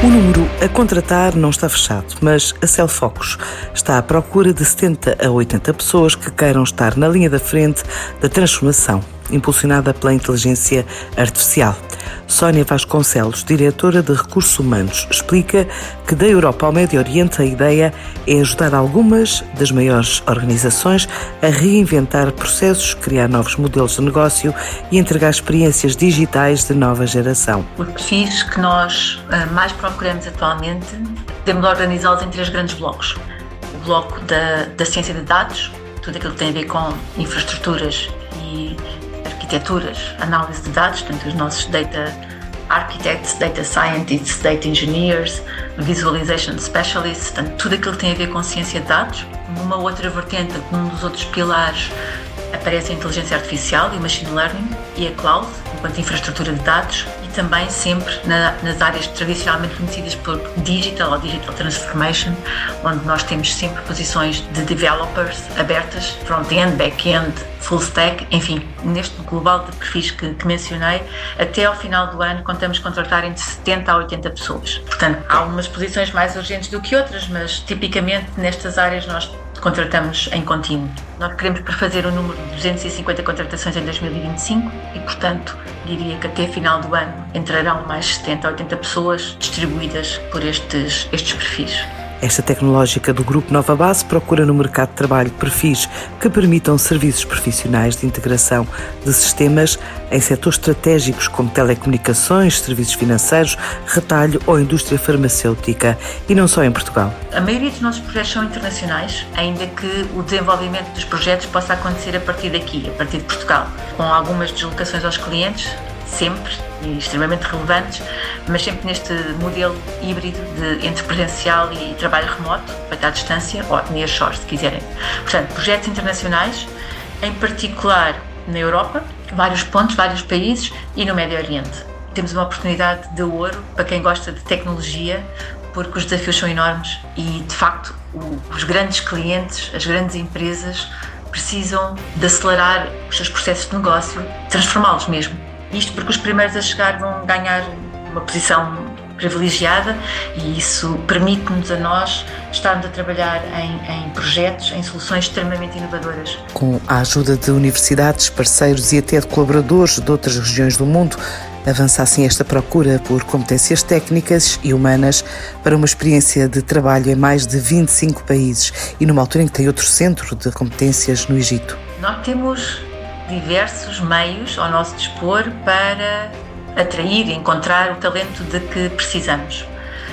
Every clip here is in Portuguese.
O número a contratar não está fechado, mas a Cellfocus está à procura de 70 a 80 pessoas que queiram estar na linha da frente da transformação, impulsionada pela inteligência artificial. Sónia Vasconcelos, diretora de Recursos Humanos, explica que da Europa ao Médio Oriente a ideia é ajudar algumas das maiores organizações a reinventar processos, criar novos modelos de negócio e entregar experiências digitais de nova geração. Os perfis que nós mais procuramos atualmente, podemos organizá-los em 3 grandes blocos. O bloco da ciência de dados, tudo aquilo que tem a ver com infraestruturas e arquiteturas, análise de dados, portanto os nossos data architects, data scientists, data engineers, visualization specialists, portanto tudo aquilo que tem a ver com ciência de dados. Numa outra vertente, num dos outros pilares, aparece a inteligência artificial e o machine learning e a cloud, enquanto infraestrutura de dados, e também sempre nas áreas tradicionalmente conhecidas por digital ou digital transformation, onde nós temos sempre posições de developers abertas, front-end, back-end, full stack, enfim, neste global de perfis que mencionei, até ao final do ano contamos contratar entre 70 a 80 pessoas. Portanto, há umas posições mais urgentes do que outras, mas tipicamente nestas áreas nós contratamos em contínuo. Nós queremos prefazer o número de 250 contratações em 2025 e, portanto, diria que até final do ano entrarão mais 70 a 80 pessoas distribuídas por estes perfis. Esta tecnológica do Grupo Nova Base procura no mercado de trabalho perfis que permitam serviços profissionais de integração de sistemas em setores estratégicos como telecomunicações, serviços financeiros, retalho ou indústria farmacêutica, e não só em Portugal. A maioria dos nossos projetos são internacionais, ainda que o desenvolvimento dos projetos possa acontecer a partir daqui, a partir de Portugal, com algumas deslocações aos clientes, sempre, e extremamente relevantes, mas sempre neste modelo híbrido entre presencial e trabalho remoto, feito à distância, ou nearshore, se quiserem. Portanto, projetos internacionais, em particular na Europa, vários pontos, vários países, e no Médio Oriente. Temos uma oportunidade de ouro para quem gosta de tecnologia, porque os desafios são enormes e, de facto, os grandes clientes, as grandes empresas, precisam de acelerar os seus processos de negócio, transformá-los mesmo. Isto porque os primeiros a chegar vão ganhar uma posição privilegiada e isso permite-nos a nós estarmos a trabalhar em projetos, em soluções extremamente inovadoras. Com a ajuda de universidades, parceiros e até de colaboradores de outras regiões do mundo, avança assim esta procura por competências técnicas e humanas para uma experiência de trabalho em mais de 25 países e numa altura em que tem outro centro de competências no Egito. Nós temos diversos meios ao nosso dispor para atrair e encontrar o talento de que precisamos.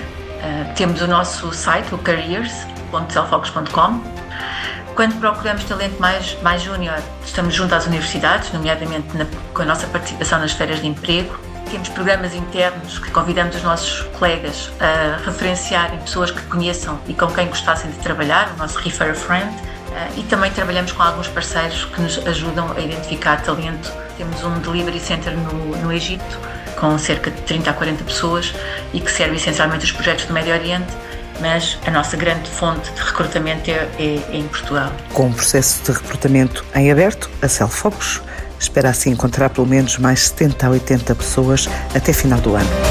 Temos o nosso site, o careers.cellfocus.com. Quando procuramos talento mais júnior, estamos junto às universidades, nomeadamente com a nossa participação nas feiras de emprego. Temos programas internos que convidamos os nossos colegas a referenciarem pessoas que conheçam e com quem gostassem de trabalhar, o nosso Refer a Friend. E também trabalhamos com alguns parceiros que nos ajudam a identificar talento. Temos um Delivery Center no Egito, com cerca de 30 a 40 pessoas e que serve essencialmente os projetos do Médio Oriente, mas a nossa grande fonte de recrutamento é em Portugal. Com um processo de recrutamento em aberto, a Cellfocus espera assim encontrar pelo menos mais 70 a 80 pessoas até final do ano.